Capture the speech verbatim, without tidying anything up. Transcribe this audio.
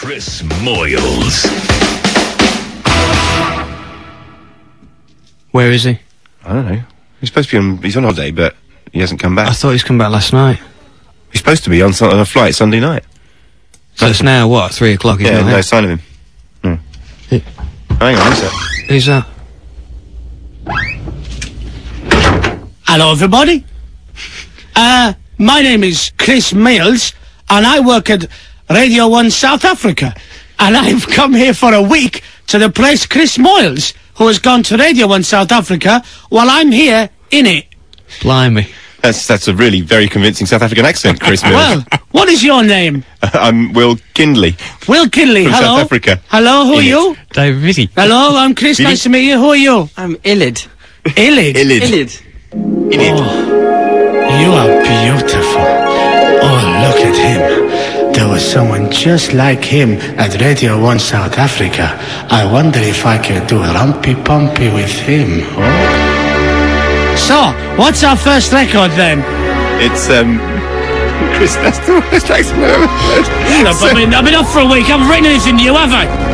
Chris Moyles. Where is he? I don't know. He's supposed to be on, he's on holiday, but he hasn't come back. I thought he's come back last night. He's supposed to be on, on a flight Sunday night. So it's now, what, three o'clock? Yeah, no sign of him. Hmm. It, Hang on, who's that? Who's that? Hello, everybody. Uh, my name is Chris Moyles, and I work at Radio one South Africa. And I've come here for a week to replace Chris Moyles, who has gone to Radio one South Africa, while I'm here in it. Blimey. That's that's a really very convincing South African accent, Chris Moyles. Well, what is your name? I'm Will Kindley. Will Kindley, from hello. South Africa. Hello, who are In you? it. David Vitti. Hello, I'm Chris, Really? nice to meet you. Who are you? I'm Illid. Illid. Illid. Illid. Illid. You are beautiful. Oh, look at him. There was someone just like him at Radio one South Africa. I wonder if I could do a rumpy-pumpy with him. Oh. So, what's our first record then? It's, um... Chris, that's the worst accent I've ever heard. Look, I've been, I've been off for a week. I haven't written anything new, have I?